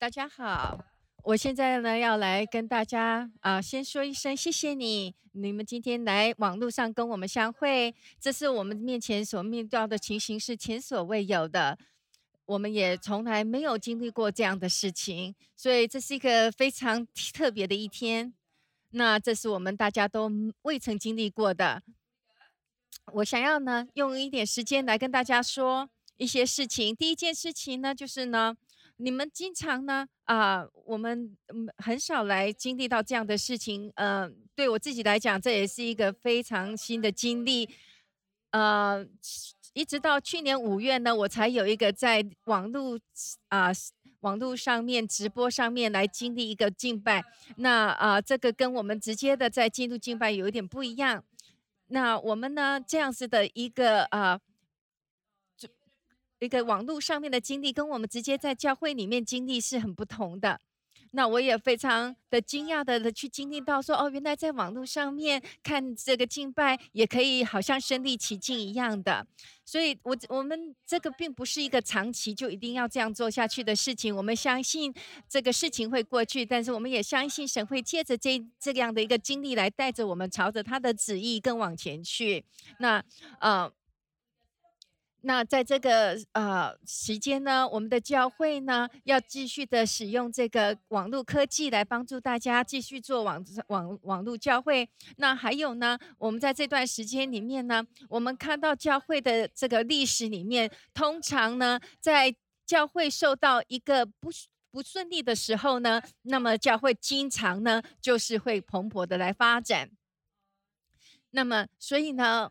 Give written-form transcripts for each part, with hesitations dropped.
大家好，我现在呢要来跟大家先说一声谢谢你们今天来网络上跟我们相会，这是我们面前所面对到的情形是前所未有的，我们也从来没有经历过这样的事情，所以这是一个非常特别的一天。那这是我们大家都未曾经历过的。我想要呢，用一点时间来跟大家说一些事情。第一件事情呢，就是呢，你们经常呢，我们很少来经历到这样的事情。对我自己来讲，这也是一个非常新的经历。呃，一直到去年5月呢，我才有一个在啊、网络上面直播上面来经历一个敬拜。那这个跟我们直接的在进入敬拜有一点不一样。那我们呢，这样子的一个网络上面的经历，跟我们直接在教会里面经历是很不同的。那我也非常的惊讶的去经历到说，哦，原来在网络上面看这个敬拜，也可以好像身临其境一样的。所以我们这个并不是一个长期就一定要这样做下去的事情。我们相信这个事情会过去，但是我们也相信神会借着这样的一个经历来带着我们朝着他的旨意更往前去。那呃，那在这个期间呢，我们的教会呢要继续的使用这个网络科技来帮助大家继续做网络教会。那还有呢，我们在这段时间里面呢，我们看到教会的这个历史里面，通常呢，在教会受到一个不顺利的时候呢，那么教会经常呢就是会蓬勃的来发展。那么，所以呢，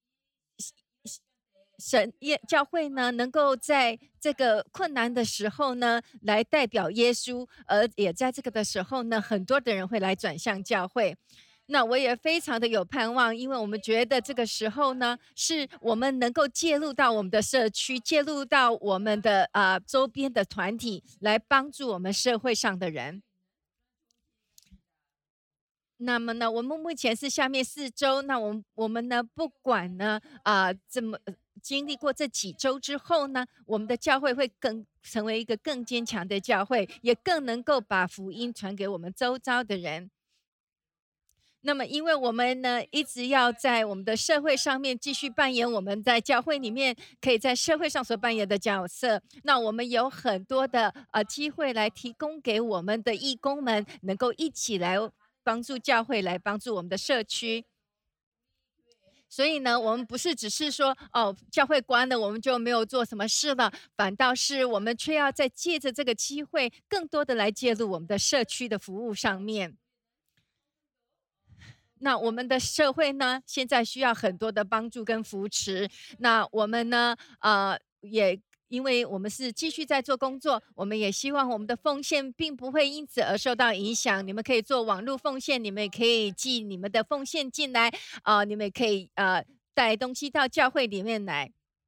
教会呢，能够在这个困难的时候呢，来代表耶稣，而也在这个的时候呢，很多的人会来转向教会。那我也非常的有盼望，因为我们觉得这个时候呢，是我们能够介入到我们的社区，介入到我们的周边的团体，来帮助我们社会上的人。那么呢，我们目前是下面4周，那我们呢，不管呢，经历过这几周之后呢，我们的教会会成为一个更坚强的教会，也更能够把福音传给我们周遭的人。那么，因为我们呢，一直要在我们的社会上面继续扮演我们在教会里面可以在社会上所扮演的角色。那我们有很多的机会来提供给我们的义工们，能够一起来帮助教会，来帮助我们的社区。所以呢，我们不是只是说哦，教会关了，我们就没有做什么事了，反倒是我们却要再借着这个机会，更多的来介入我们的社区的服务上面。那我们的社会呢，现在需要很多的帮助跟扶持。那我们呢，也因为我们是继续在做工作，我们也希望我们的奉献并不会因此而受到影响。你们可以做网络奉献，你们也可以寄你们的奉献进来，你们也可以带东西到教会里面来。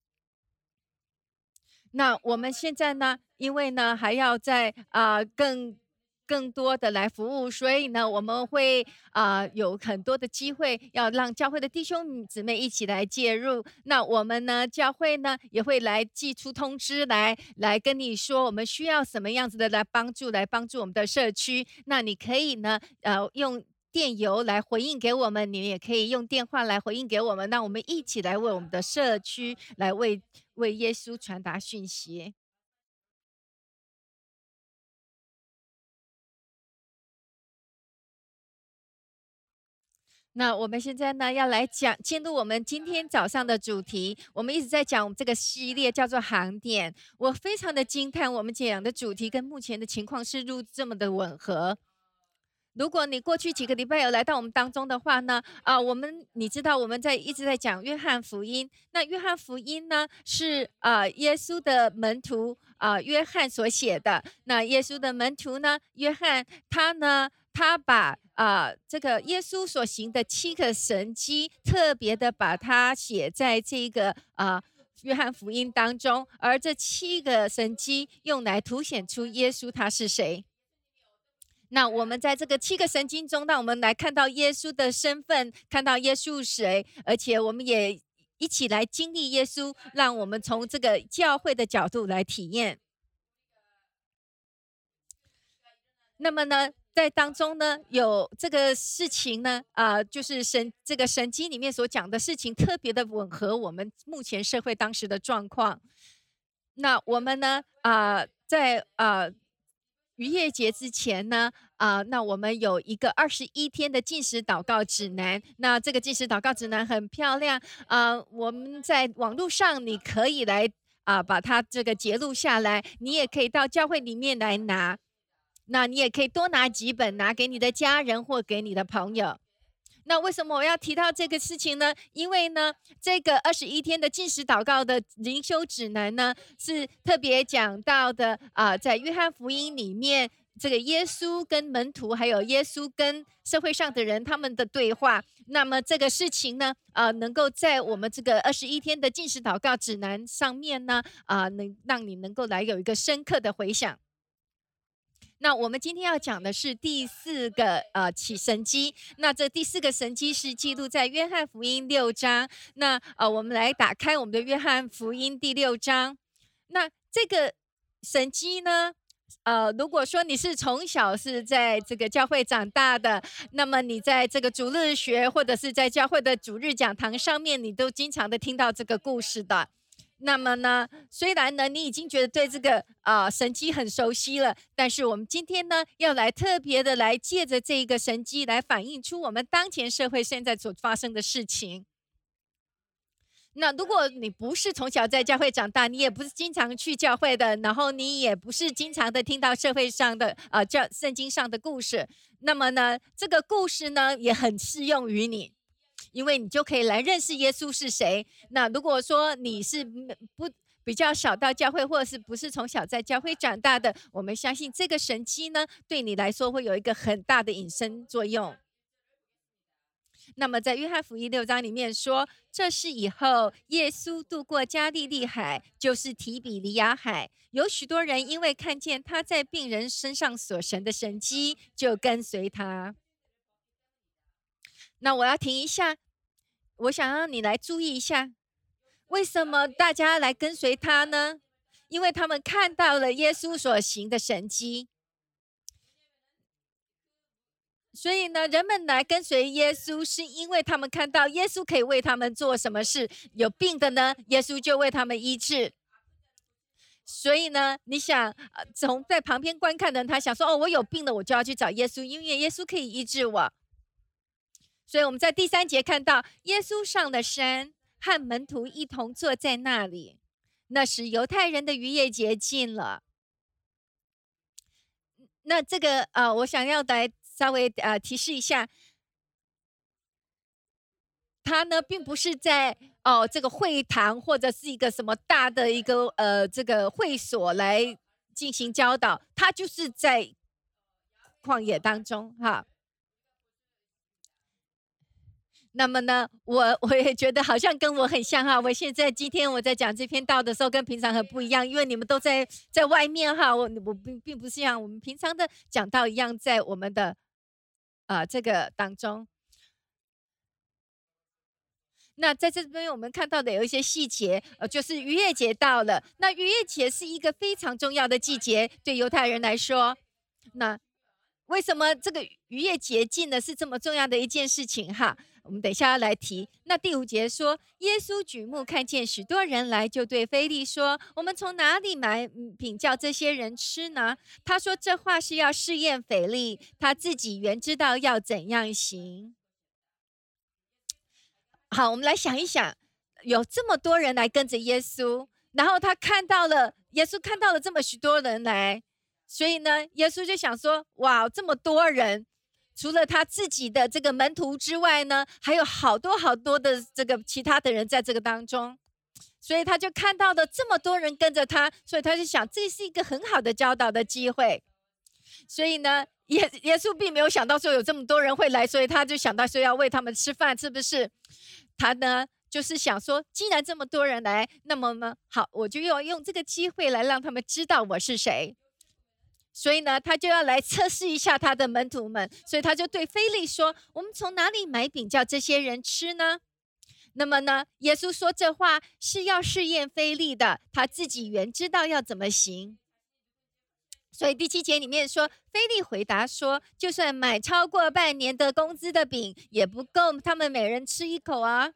那我们现在呢，因为呢还要在更多的来服务，所以呢，我们会有很多的机会要让教会的弟兄姊妹一起来介入。那我们呢，教会呢也会来寄出通知来跟你说，我们需要什么样子的来帮助我们的社区。那你可以呢，用电邮来回应给我们，你也可以用电话来回应给我们，让我们一起来为我们的社区来为耶稣传达讯息。那我们现在呢，要来进入我们今天早上的主题。我们一直在讲我们这个系列叫做航点。我非常的惊叹，我们讲的主题跟目前的情况是这么的吻合。如果你过去几个礼拜有来到我们当中的话呢，你知道我们一直在讲约翰福音。那约翰福音呢是耶稣的门徒约翰所写的。那耶稣的门徒呢，约翰他把这个耶稣所行的7个神迹，特别的把它写在这个约翰福音当中，而这7个神迹用来凸显出耶稣他是谁。那我们在这个7个神经中，让我们来看到耶稣的身份，看到耶稣是谁，而且我们也一起来经历耶稣，让我们从这个教会的角度来体验。 那么呢，在当中呢，有这个事情呢，就是这个神经里面所讲的事情，特别的吻合我们目前社会当时的状况。那我们呢，在逾越节之前呢，那我们有一个21天的禁食祷告指南。那这个禁食祷告指南很漂亮，我们在网络上你可以来把它这个截录下来，你也可以到教会里面来拿。那你也可以多拿几本，拿给你的家人或给你的朋友。那为什么我要提到这个事情呢？因为呢，这个21天的禁食祷告的灵修指南呢，是特别讲到的在约翰福音里面，这个耶稣跟门徒，还有耶稣跟社会上的人他们的对话。那么这个事情呢，能够在我们这个21天的禁食祷告指南上面呢，能让你能够来有一个深刻的回想。那我们今天要讲的是第4个起神迹。那这第4个神迹是记录在约翰福音6章。那我们来打开我们的约翰福音第6章。那这个神迹呢，如果说你是从小是在这个教会长大的，那么你在这个主日学或者是在教会的主日讲堂上面，你都经常的听到这个故事的。那么呢，虽然呢你已经觉得对这个神迹很熟悉了，但是我们今天呢要来特别的来借着这一个神迹来反映出我们当前社会现在所发生的事情。那如果你不是从小在教会长大，你也不是经常去教会的，然后你也不是经常的听到社会上的圣经上的故事，那么呢这个故事呢也很适用于你。因为你就可以来认识耶稣是谁。那如果说你是比较少到教会，或者是不是从小在教会长大的，我们相信这个神迹呢，对你来说会有一个很大的引申作用。那么在约翰福音6章里面说，这是以后耶稣渡过加利利海，就是提比利亚海，有许多人因为看见他在病人身上所行的神迹，就跟随他。那我要停一下，我想让你来注意一下，为什么大家来跟随他呢？因为他们看到了耶稣所行的神迹。所以呢，人们来跟随耶稣，是因为他们看到耶稣可以为他们做什么事。有病的呢，耶稣就为他们医治。所以呢，你想，从在旁边观看的人，他想说：“哦，我有病了，我就要去找耶稣，因为耶稣可以医治我。”所以我们在第3节看到，耶稣上了山，和门徒一同坐在那里。那时犹太人的逾越节近了。那这个我想要来稍微提示一下，他呢并不是在这个会堂或者是一个什么大的一个这个会所来进行教导，他就是在旷野当中哈。那么呢，我也觉得好像跟我很像哈。今天我在讲这篇道的时候，跟平常很不一样，因为你们都在外面哈。我并不是像我们平常的讲道一样，在我们的这个当中。那在这边我们看到的有一些细节，就是逾越节到了。那逾越节是一个非常重要的季节，对犹太人来说。那为什么这个逾越节近呢？是这么重要的一件事情哈？我们等一下要来提。那第5节说，耶稣举目看见许多人来，就对腓力说：“我们从哪里买饼叫这些人吃呢？”他说这话是要试验腓力，他自己原知道要怎样行。好，我们来想一想，有这么多人来跟着耶稣，然后耶稣看到了这么许多人来，所以呢，耶稣就想说：哇，这么多人，除了他自己的这个门徒之外呢，还有好多好多的这个其他的人在这个当中，所以他就看到了这么多人跟着他，所以他就想，这是一个很好的教导的机会。所以呢，耶稣并没有想到说有这么多人会来，所以他就想到说要喂他们吃饭，是不是？他呢就是想说，既然这么多人来，那么呢，好，我就要用这个机会来让他们知道我是谁。所以呢，他就要来测试一下他的门徒们，所以他就对腓力说：“我们从哪里买饼叫这些人吃呢？”那么呢，耶稣说这话是要试验腓力的，他自己原知道要怎么行。 所以第7节里面说，腓利回答说，就算买超过半年的工资的饼，也不够他们每人吃一口啊。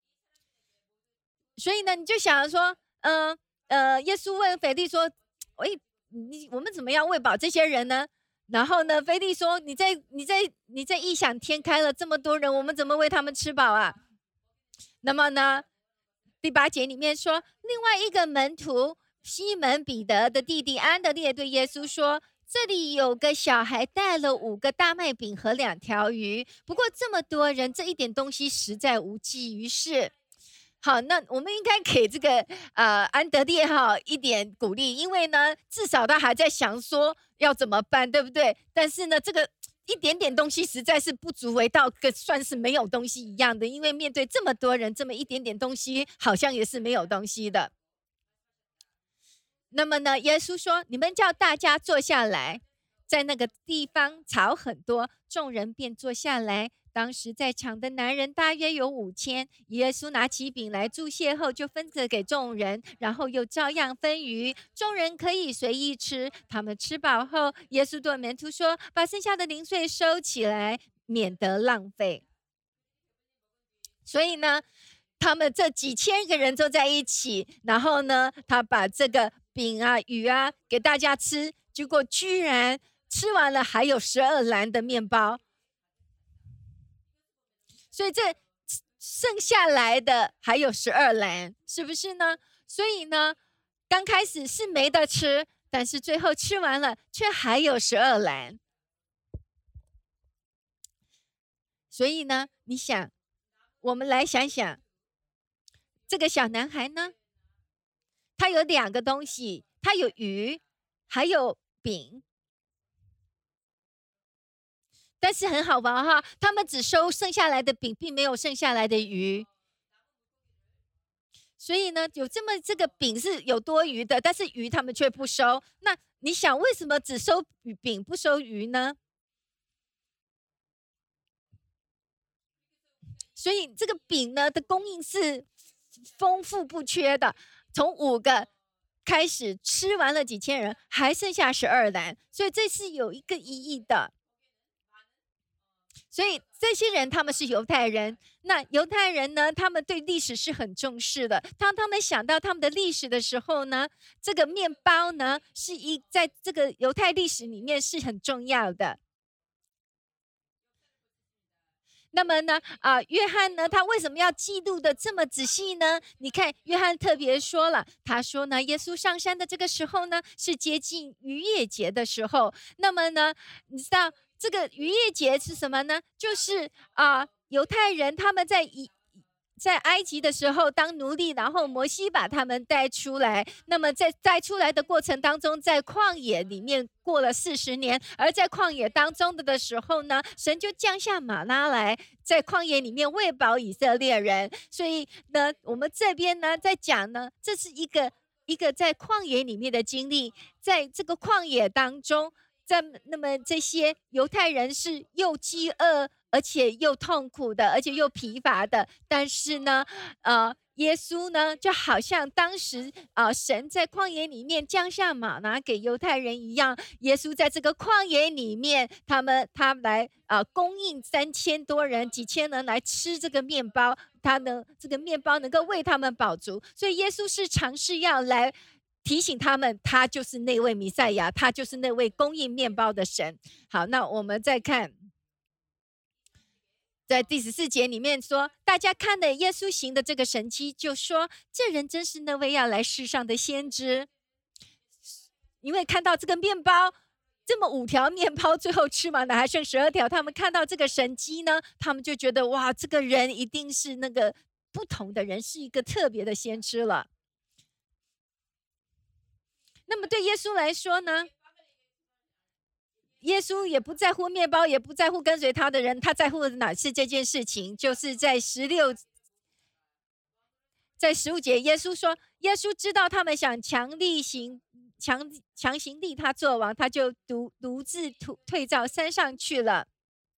所以呢，你就想说，耶稣问腓利说：“喂，我们怎么样喂饱这些人呢？”然后呢，腓利说：“你在异想天开了，这么多人，我们怎么喂他们吃饱啊？”那么呢，第8节里面说，另外一个门徒西门彼得的弟弟安德烈对耶稣说：“这里有个小孩带了5个大麦饼和2条鱼，不过这么多人，这一点东西实在无济于事。”好，那我们应该给这个安德烈一点鼓励，因为呢，至少他还在想说要怎么办，对不对？但是呢，这个一点点东西实在是不足为道，算是没有东西一样的，因为面对这么多人，这么一点点东西，好像也是没有东西的。那么呢，耶稣说：“你们叫大家坐下来。”在那个地方草很多，众人便坐下来。当时在场的男人大约有5000。耶稣拿起饼来祝谢后，就分着给众人，然后又照样分鱼，众人可以随意吃。他们吃饱后，耶稣对门徒说：“把剩下的零碎收起来，免得浪费。”所以呢，他们这几千个人坐在一起，然后呢，他把这个饼啊、鱼啊给大家吃，结果居然吃完了还有12篮的面包。所以这剩下来的还有12篮，是不是呢？所以呢，刚开始是没得吃，但是最后吃完了，却还有12篮。所以呢，你想，我们来想想，这个小男孩呢，他有2个东西，他有鱼，还有饼。但是很好玩哈，他们只收剩下来的饼，并没有剩下来的鱼。所以呢，有这个饼是有多余的，但是鱼他们却不收。那你想，为什么只收饼不收鱼呢？所以这个饼呢的供应是丰富不缺的，从5个开始吃完了几千人，还剩下12篮，所以这是有一个意义的。所以这些人他们是犹太人，那犹太人呢，他们对历史是很重视的。当他们想到他们的历史的时候呢，这个面包呢在这个犹太历史里面是很重要的。那么呢，约翰呢，他为什么要记录的这么仔细呢？你看，约翰特别说了，他说呢，耶稣上山的这个时候呢，是接近逾越节的时候。那么呢，你知道这个逾越节是什么呢？就是犹太人他们在埃及的时候当奴隶，然后摩西把他们带出来。那么在带出来的过程当中，在旷野里面过了40年，而在旷野当中的时候呢，神就降下玛纳来，在旷野里面喂饱以色列人。所以呢，我们这边呢在讲呢，这是一个在旷野里面的经历，在这个旷野当中。那么这些犹太人是又饥饿，而且又痛苦的，而且又疲乏的。但是呢，耶稣呢，就好像当时神在旷野里面降下玛拿给犹太人一样，耶稣在这个旷野里面，他来供应3000多人、几千人来吃这个面包，这个面包能够为他们饱足。所以耶稣是尝试要来提醒他们，他就是那位弥赛亚，他就是那位供应面包的神。好，那我们再看，在第14节里面说，大家看了耶稣行的这个神迹，就说这人真是那位要来世上的先知。因为看到这个面包，这么5条面包，最后吃完了还剩12条，他们看到这个神迹呢，他们就觉得哇，这个人一定是那个不同的人，是一个特别的先知了。那么对耶稣来说呢，耶稣也不在乎面包，也不在乎跟随他的人，他在乎的哪是这件事情？就是在15节，耶稣说，耶稣知道他们想强行立他做王，他就独自退到山上去了。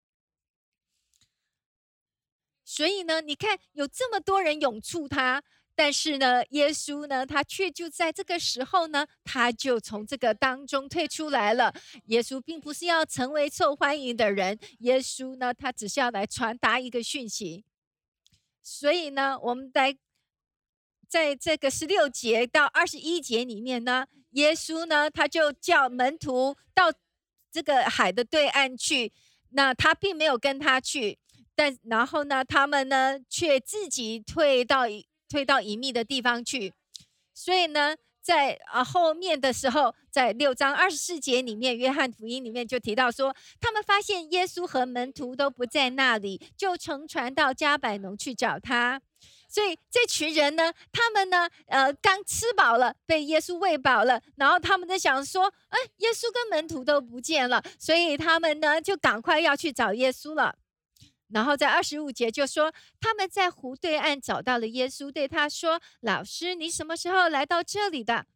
所以呢，你看有这么多人拥簇他， 但是呢，耶稣呢，他却就在这个时候呢，他就从这个当中退出来了。耶稣并不是要成为受欢迎的人，耶稣呢，他只是要来传达一个讯息。所以呢，我们在这个16节到21节里面呢，耶稣呢，他就叫门徒到这个海的对岸去，那他并没有跟他去，然后呢，他们呢却自己退到隐秘的地方去。所以呢，在后面的时候，在6章24节里面，约翰福音里面就提到说，他们发现耶稣和门徒都不在那里，就乘船到迦百农去找他。所以这群人呢，他们呢，刚吃饱了，被耶稣喂饱了，然后他们在想说，耶稣跟门徒都不见了，所以他们呢就赶快要去找耶稣了。然后在25节就说，他们在湖对岸找到了耶稣，对他说：“老师，你什么时候来到这里的？”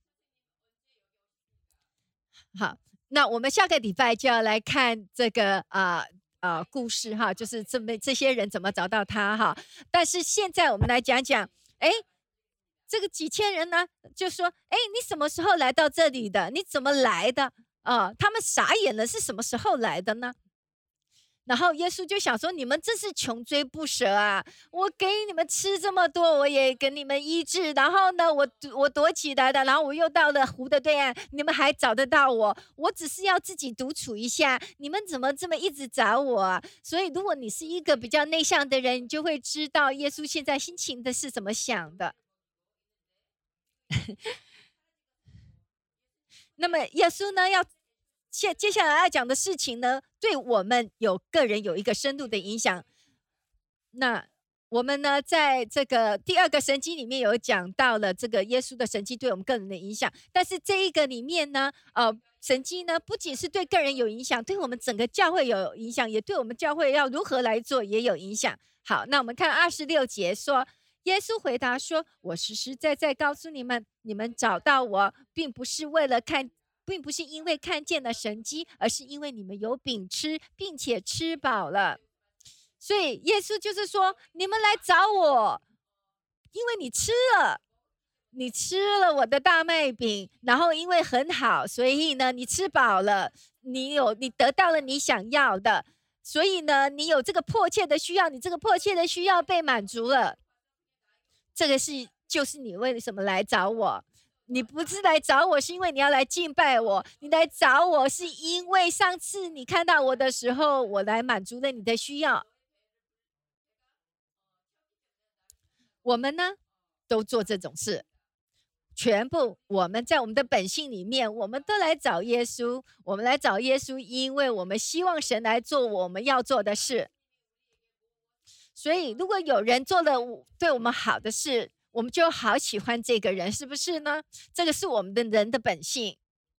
好，那我们下个礼拜就要来看这个故事哈，就是这些人怎么找到他哈。但是现在我们来讲讲，哎，这个几千人呢，就说：“哎，你什么时候来到这里的？你怎么来的？”他们傻眼了，是什么时候来的呢？然后耶稣就想说：“你们真是穷追不舍啊！我给你们吃这么多，我也给你们医治，然后呢，我躲起来的，然后我又到了湖的对岸，你们还找得到我？我只是要自己独处一下，你们怎么这么一直找我啊？所以，如果你是一个比较内向的人，你就会知道耶稣现在心情的是怎么想的。那么，耶稣呢，接下来要讲的事情呢，对我们个人有一个深度的影响。那我们呢，在这个第二个神迹里面有讲到了这个耶稣的神迹对我们个人的影响，但是这一个里面呢，神迹呢不仅是对个人有影响，对我们整个教会有影响，也对我们教会要如何来做也有影响。好，那我们看26节说，耶稣回答说：“我实实在在告诉你们，你们找到我，并不是因为看见了神迹，而是因为你们有饼吃，并且吃饱了。”所以耶稣就是说，你们来找我，因为你吃了我的大麦饼，然后因为很好，所以呢，你吃饱了，你得到了你想要的，所以呢，你有这个迫切的需要，你这个迫切的需要被满足了。这个就是你为什么来找我。你不是来找我，是因为你要来敬拜我。你来找我，是因为上次你看到我的时候，我来满足了你的需要。我们呢，都做这种事，全部我们在我们的本性里面，我们都来找耶稣。我们来找耶稣，因为我们希望神来做我们要做的事。所以，如果有人做了对我们好的事，我们就好喜欢这个人，是不是呢？这个是我们的人的本性。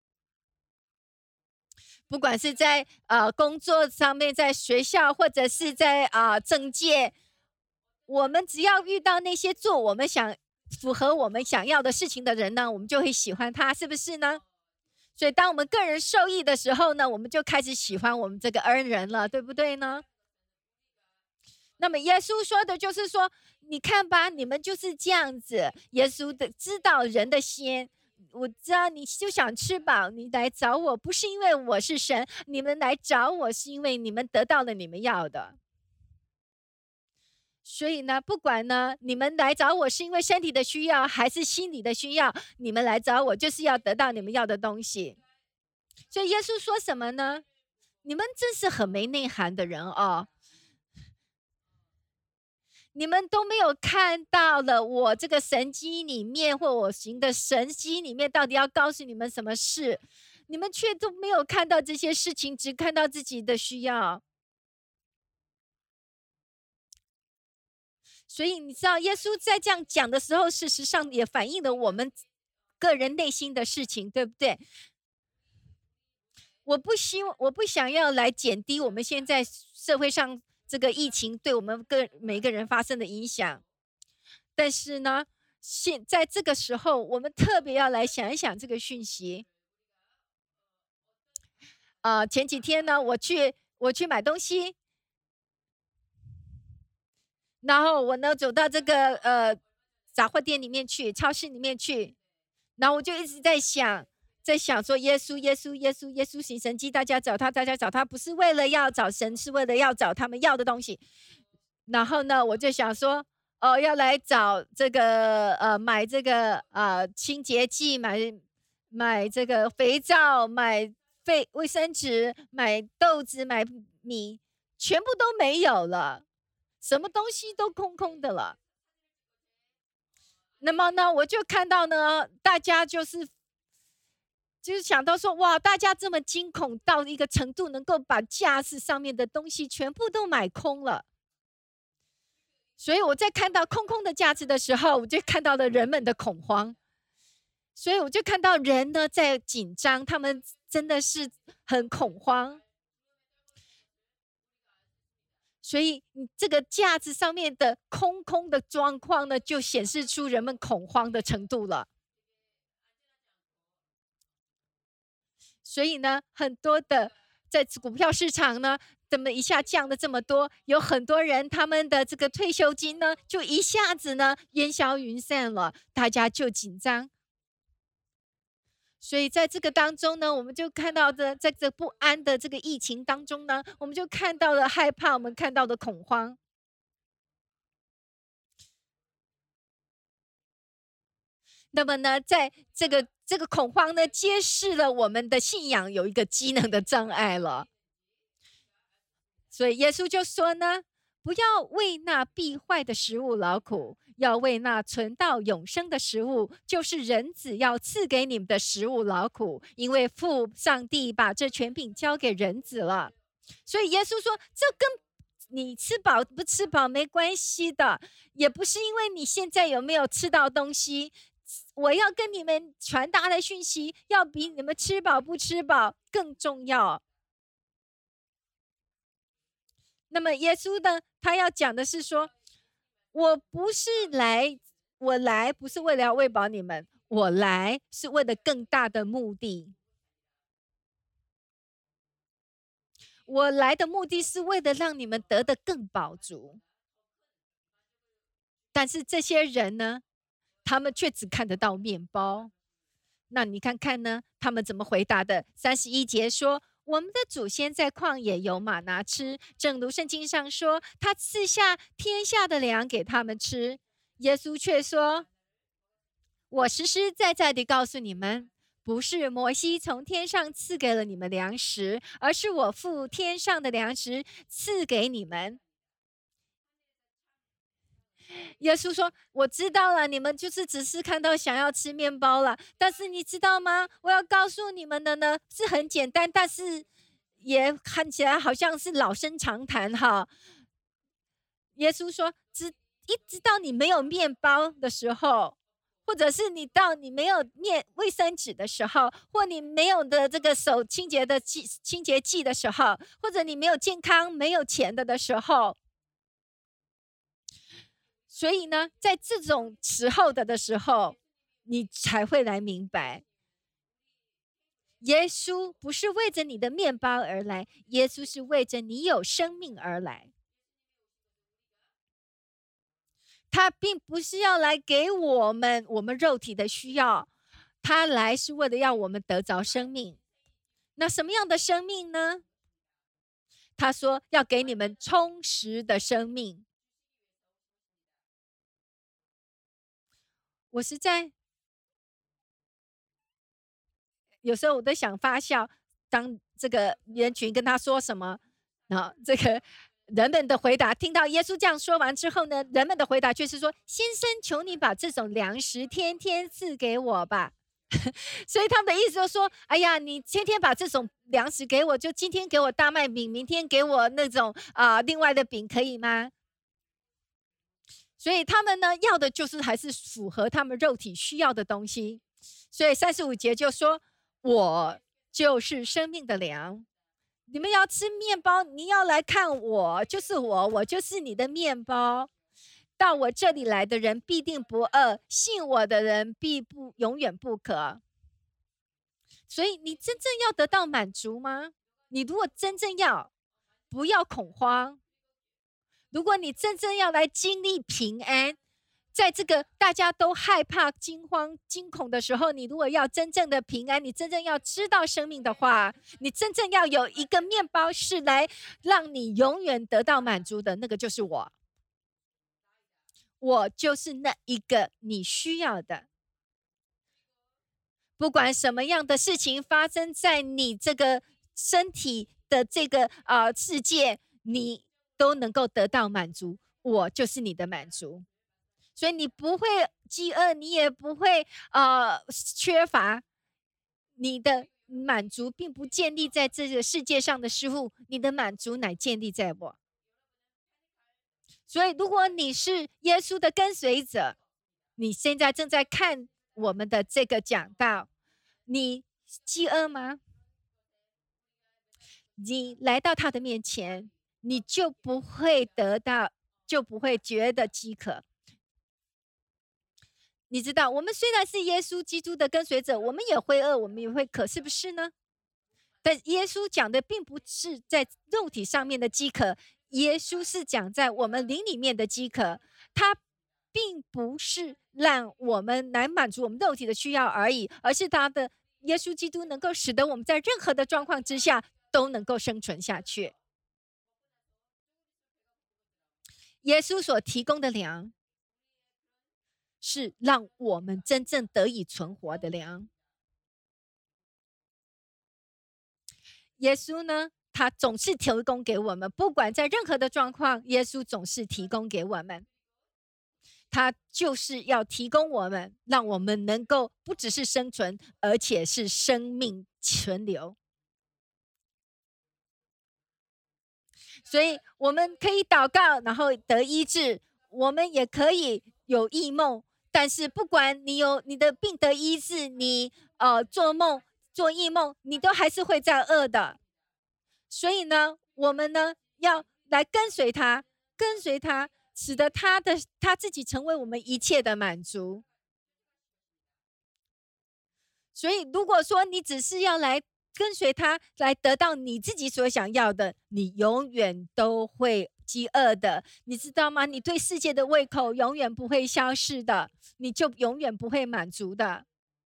不管是在工作上面，在学校，或者是在政界，我们只要遇到那些做符合我们想要的事情的人呢，我们就会喜欢他，是不是呢？所以，当我们个人受益的时候呢，我们就开始喜欢我们这个恩人了，对不对呢？那么耶稣说的就是说，你看吧，你们就是这样子。耶稣知道人的心，我知道你就想吃饱，你来找我，不是因为我是神，你们来找我是因为你们得到了你们要的。所以呢，不管呢，你们来找我是因为身体的需要还是心理的需要，你们来找我就是要得到你们要的东西。所以耶稣说什么呢？你们真是很没内涵的人哦。你们都没有看到了我这个神迹里面，或我行的神迹里面，到底要告诉你们什么事？你们却都没有看到这些事情，只看到自己的需要。所以你知道，耶稣在这样讲的时候，事实上也反映了我们个人内心的事情，对不对？我不想要来减低我们现在社会上这个疫情对我们每一个人发生的影响，但是呢，在这个时候，我们特别要来想一想这个讯息。前几天呢，我去买东西，然后我呢走到杂货店里面去，超市里面去，然后我就一直在想说耶稣，耶稣，耶稣，耶稣行神迹，大家找他，大家找他，不是为了要找神，是为了要找他们要的东西。然后呢，我就想说，哦，要来找这个买这个清洁剂，买这个肥皂，买卫生纸，买豆子，买米，全部都没有了，什么东西都空空的了。那么呢，我就看到呢，大家就是想到说，哇，大家这么惊恐到一个程度，能够把架子上面的东西全部都买空了。所以我在看到空空的架子的时候，我就看到了人们的恐慌。所以我就看到人呢在紧张，他们真的是很恐慌。所以这个架子上面的空空的状况呢，就显示出人们恐慌的程度了。所以呢，很多的在股票市场呢，怎么一下降了这么多？有很多人他们的这个退休金呢，就一下子呢烟消云散了，大家就紧张。所以在这个当中呢，我们就看到的，在这不安的这个疫情当中呢，我们就看到了害怕，我们看到的恐慌。那么呢，在这个恐慌呢，揭示了我们的信仰有一个机能的障碍了。所以耶稣就说呢，不要为那必坏的食物劳苦，要为那存到永生的食物，就是人子要赐给你们的食物劳苦，因为父上帝把这权柄交给人子了。所以耶稣说，这跟你吃饱不吃饱没关系的，也不是因为你现在有没有吃到东西。我要跟你们传达的讯息，要比你们吃饱不吃饱更重要。那么耶稣呢，他要讲的是说，我来不是为了要喂饱你们，我来是为了更大的目的。我来的目的是为了让你们得的更饱足。但是这些人呢，他们却只看得到面包。那你看看呢，他们怎么回答的？31节说，我们的祖先在旷野有玛拿吃，正如圣经上说，他赐下天下的粮给他们吃。耶稣却说，我实实在在地告诉你们，不是摩西从天上赐给了你们粮食，而是我父天上的粮食赐给你们。耶稣说：“我知道了，你们就是只是看到想要吃面包了。但是你知道吗？我要告诉你们的呢，是很简单，但是也看起来好像是老生常谈哈。”耶稣说：一直到你没有面包的时候，或者是你没有卫生纸的时候，或你没有的这个手清洁剂的时候，或者你没有健康、没有钱的时候。”所以呢，在这种时候的时候，你才会来明白，耶稣不是为着你的面包而来，耶稣是为着你有生命而来。他并不是要来给我们肉体的需要，他来是为了要我们得着生命。那什么样的生命呢？他说要给你们充实的生命。我实在有时候我都想发笑，当这个人群跟他说什么，这个人们的回答，听到耶稣这样说完之后呢，人们的回答却是说：“先生，求你把这种粮食天天赐给我吧。”所以他们的意思就是说：“哎呀，你天天把这种粮食给我，就今天给我大麦饼，明天给我那种另外的饼，可以吗？”所以他们呢要的就是还是符合他们肉体需要的东西。所以35节就说：“我就是生命的粮，你们要吃面包，你要来看我，就是我就是你的面包。到我这里来的人必定不饿，信我的人必不永远不渴。”所以你真正要得到满足吗？你如果真正要，不要恐慌。如果你真正要来经历平安， 在这个大家都害怕、惊慌、惊恐的时候，你如果要真正的平安，你真正要知道生命的话，你真正要有一个面包是来让你永远得到满足的，那个就是我。我就是那一个你需要的。不管什么样的事情发生在你这个身体的这个世界，你都能够得到满足。我就是你的满足。所以你不会饥饿，你也不会缺乏。你的满足并不建立在这个世界上的事物，你的满足乃建立在我。所以如果你是耶稣的跟随者，你现在正在看我们的这个讲道，你饥饿吗？你来到他的面前，你就不会觉得饥渴。你知道，我们虽然是耶稣基督的跟随者，我们也会饿，我们也会渴，是不是呢？但耶稣讲的并不是在肉体上面的饥渴，耶稣是讲在我们灵里面的饥渴。他并不是让我们来满足我们肉体的需要而已，而是他的耶稣基督能够使得我们在任何的状况之下都能够生存下去。耶稣所提供的粮是让我们真正得以存活的粮。耶稣呢，他总是提供给我们，不管在任何的状况，耶稣总是提供给我们。他就是要提供我们，让我们能够不只是生存，而且是生命存留。所以我们可以祷告，然后得医治；我们也可以有异梦。但是不管你有你的病得医治，你做梦做异梦，你都还是会在饿的。所以呢，我们呢要来跟随他，使得他自己成为我们一切的满足。所以，如果说你只是要来跟随他，来得到你自己所想要的，你永远都会饥饿的，你知道吗？你对世界的胃口永远不会消逝的，你就永远不会满足的。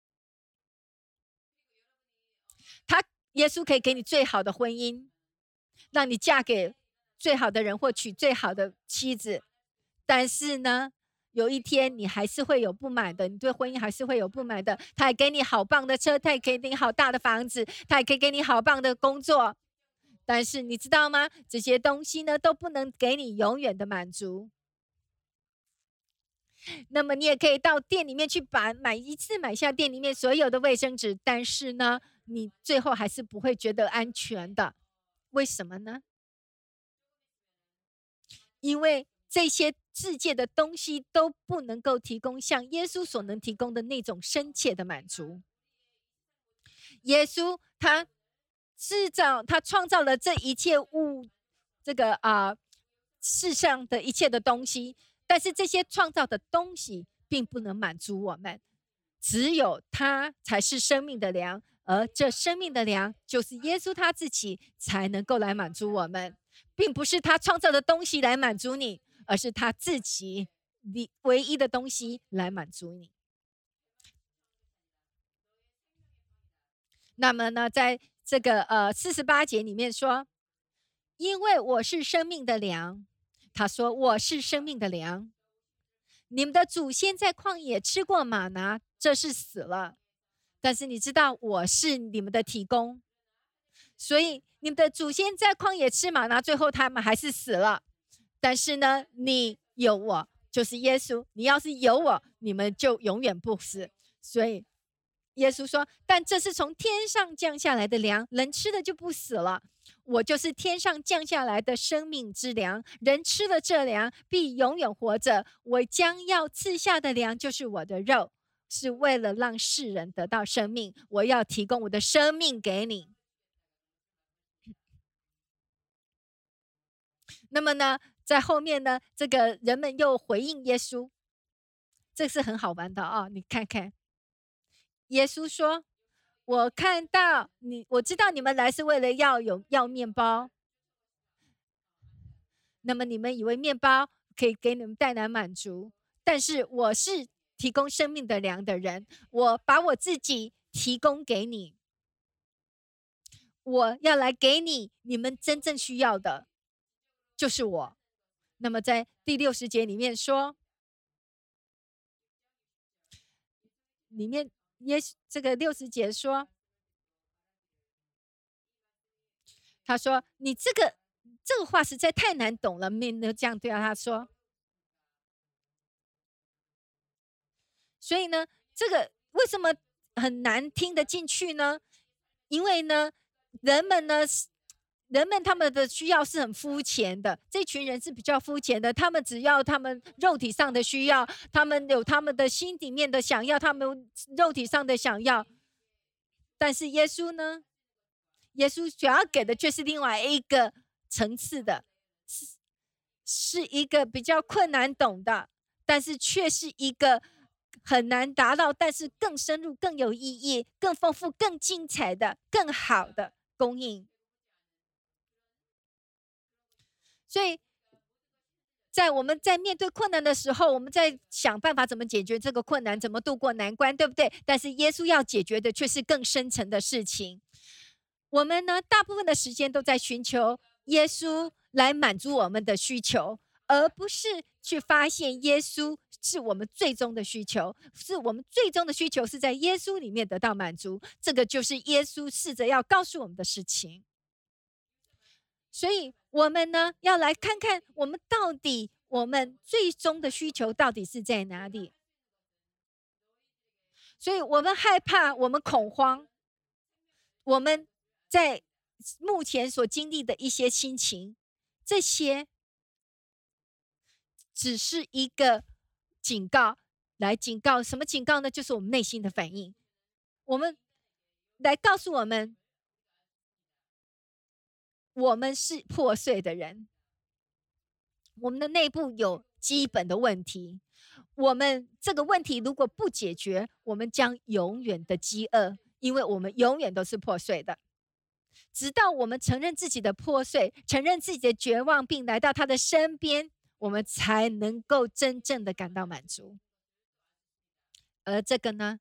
耶稣可以给你最好的婚姻，让你嫁给最好的人或娶最好的妻子，但是呢，有一天你还是会有不满的，你对婚姻还是会有不满的。他也给你好棒的车，他也给你好大的房子，他也可以给你好棒的工作，但是你知道吗？这些东西呢，都不能给你永远的满足。那么你也可以到店里面去买下店里面所有的卫生纸，但是呢，你最后还是不会觉得安全的。为什么呢？因为这些世界的东西都不能够提供像耶稣所能提供的那种深切的满足。耶稣他创造了这一切世上的一切的东西，但是这些创造的东西并不能满足我们，只有他才是生命的粮，而这生命的粮就是耶稣他自己才能够来满足我们，并不是他创造的东西来满足你，而是他自己唯一的东西来满足你。那么呢，在这个48节里面说，因为我是生命的粮，他说我是生命的粮。你们的祖先在旷野吃过玛拿，这是死了。但是你知道我是你们的提供，所以你们的祖先在旷野吃玛拿，最后他们还是死了。但是呢，你有我，就是耶稣。你要是有我，你们就永远不死。所以耶稣说：“但这是从天上降下来的粮，人吃了就不死了。我就是天上降下来的生命之粮，人吃了这粮，必永远活着。我将要赐下的粮，就是我的肉，是为了让世人得到生命。我要提供我的生命给你。”那么呢，在后面呢，这个人们又回应耶稣，这是很好玩的啊！你看看，耶稣说：“我看到你，我知道你们来是为了要面包。那么你们以为面包可以给你们带来满足， 但是我是提供生命的粮的人，我把我自己提供给你，我要来给你们真正需要的，就是我。那么在第60节里面说，里面这个60节说，他说你这个话实在太难懂了，没能这样对他说。所以呢，这个为什么很难听得进去呢？因为呢，人们呢，人们他们的需要是很肤浅的，这群人是比较肤浅的，他们只要他们肉体上的需要，他们有他们的心里面的想要，他们肉体上的想要。但是耶稣呢？耶稣所要给的却是另外一个层次的，是一个比较困难懂的，但是却是一个很难达到，但是更深入、更有意义、更丰富、更精彩的、更好的供应。所以，在我们在面对困难的时候，我们在想办法怎么解决这个困难，怎么度过难关，对不对？但是耶稣要解决的却是更深层的事情。我们呢，大部分的时间都在寻求耶稣来满足我们的需求，而不是去发现耶稣是我们最终的需求，是我们最终的需求是在耶稣里面得到满足。这个就是耶稣试着要告诉我们的事情。所以，我们呢要来看看，我们最终的需求到底是在哪里？所以我们害怕，我们恐慌，我们在目前所经历的一些心情，这些只是一个警告，来警告什么警告呢？就是我们内心的反应。我们来告诉我们，我们是破碎的人，我们的内部有基本的问题。我们这个问题如果不解决，我们将永远的饥饿，因为我们永远都是破碎的。直到我们承认自己的破碎，承认自己的绝望，并来到他的身边，我们才能够真正的感到满足。而这个呢，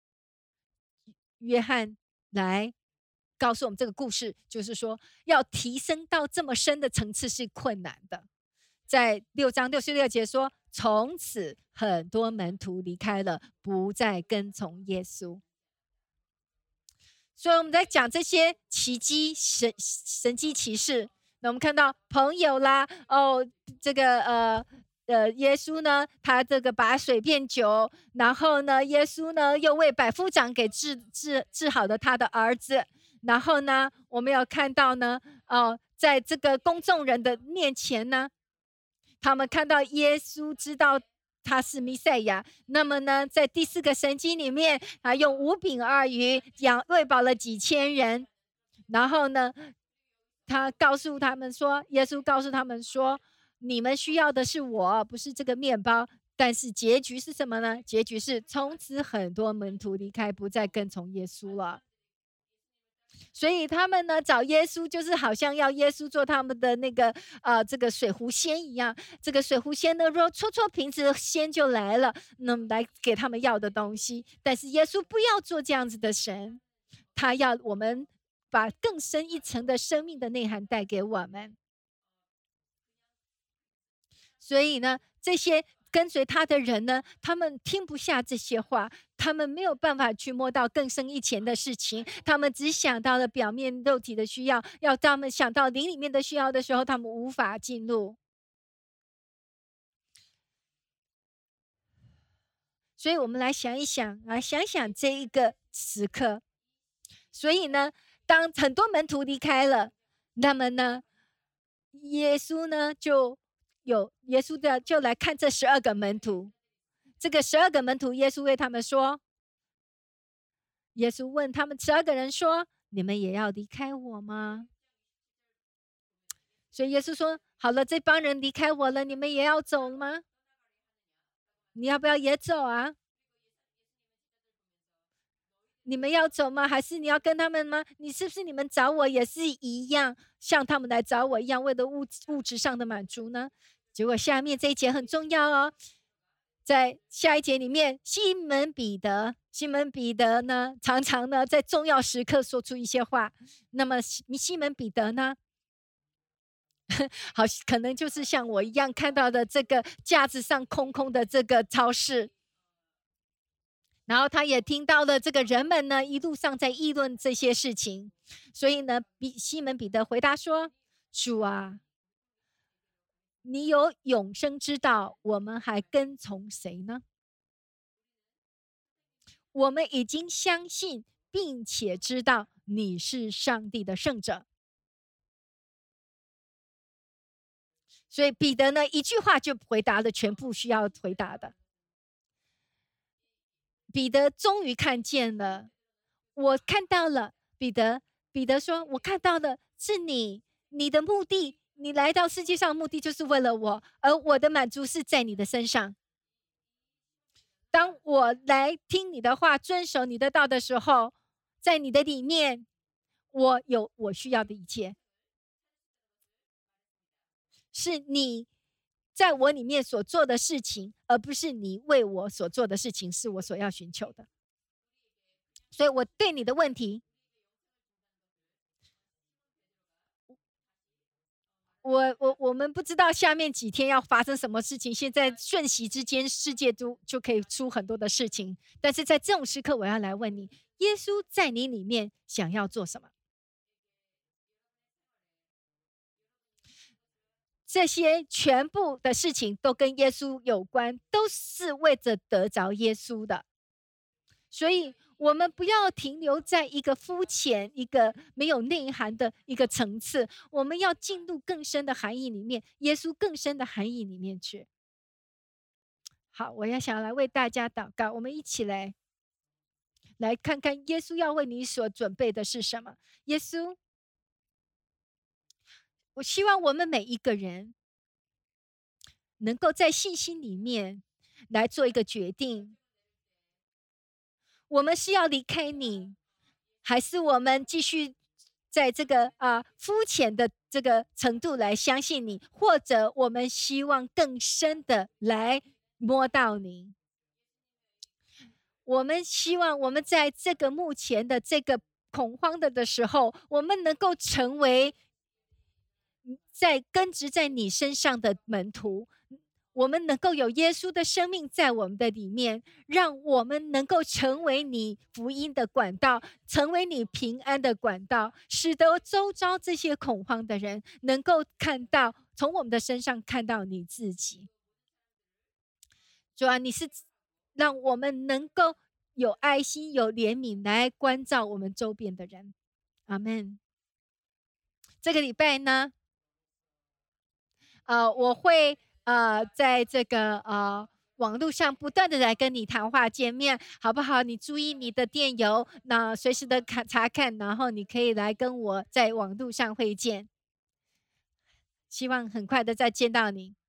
约翰来告诉我们这个故事，就是说要提升到这么深的层次是困难的。在6章66节说，从此很多门徒离开了，不再跟从耶稣。所以我们在讲这些奇迹、神迹奇事，那我们看到朋友啦，这个耶稣呢，他这个把水变酒，然后呢，耶稣呢又为百夫长给治好了他的儿子，然后呢，我们有看到呢，在这个公众人的面前呢，他们看到耶稣知道他是弥赛亚。那么呢，在第4个神迹里面，他用5饼2鱼喂饱了几千人。然后呢，耶稣告诉他们说，你们需要的是我，不是这个面包。但是结局是什么呢？结局是从此很多门徒离开，不再跟从耶稣了。所以他们呢找耶稣，就是好像要耶稣做他们的那个这个水壶仙一样。这个水壶仙呢，若戳戳瓶子，仙就来了，那么来给他们要的东西。但是耶稣不要做这样子的神，他要我们把更深一层的生命的内涵带给我们。所以呢，这些跟随他的人呢，他们听不下这些话，他们没有办法去摸到更深一层的事情，他们只想到了表面肉体的需要，要他们想到灵里面的需要的时候，他们无法进入。所以我们来想一想，来想想这一个时刻。所以呢，当很多门徒离开了，那么呢，耶稣呢就来看这12个门徒。这个12个门徒，耶稣对他们说，耶稣问他们12个人说：“你们也要离开我吗？”所以耶稣说：“好了，这帮人离开我了，你们也要走吗？你要不要也走啊？你们要走吗？还是你要跟他们吗？你是不是你们找我也是一样，像他们来找我一样，为了物质上的满足呢？”结果下面这一节很重要哦。 在下一节里面，西门彼得呢，常常呢在重要时刻说出一些话。那么西门彼得呢，好，可能就是像我一样看到的这个架子上空空的这个超市，然后他也听到了这个人们呢一路上在议论这些事情，所以呢，西门彼得回答说：“主啊，你有永生之道，我们还跟从谁呢？我们已经相信，并且知道你是上帝的圣者。”所以彼得呢，一句话就回答了全部需要回答的。彼得终于看见了，我看到了。彼得说：“我看到了，是你的目的，你来到世界上的目的就是为了我，而我的满足是在你的身上。当我来听你的话，遵守你的道的时候，在你的里面，我有我需要的一切。是你在我里面所做的事情，而不是你为我所做的事情，是我所要寻求的。所以我对你的问题，我们不知道下面几天要发生什么事情，现在瞬息之间，世界就可以出很多的事情。但是在这种时刻，我要来问你：耶稣在你里面想要做什么？这些全部的事情都跟耶稣有关，都是为着得着耶稣的。所以，我们不要停留在一个肤浅、一个没有内涵的一个层次，我们要进入更深的含义里面，耶稣更深的含义里面去。好，我要想来为大家祷告，我们一起来看看耶稣要为你所准备的是什么。耶稣，我希望我们每一个人能够在信心里面来做一个决定，我们是要离开你，还是我们继续在这个肤浅的这个程度来相信你，或者我们希望更深的来摸到你？我们希望我们在这个目前的这个恐慌的时候，我们能够成为在根植在你身上的门徒。我们能够有耶稣的生命在我们的里面，让我们能够成为你福音的管道，成为你平安的管道，使得周遭这些恐慌的人能够看到，从我们的身上看到你自己。主啊，你是让我们能够有爱心、有怜悯来关照我们周边的人。阿们。这个礼拜呢，我会在这个网络上不断的来跟你谈话见面，好不好？你注意你的电邮，那随时的查看，然后你可以来跟我在网络上会见。希望很快的再见到你。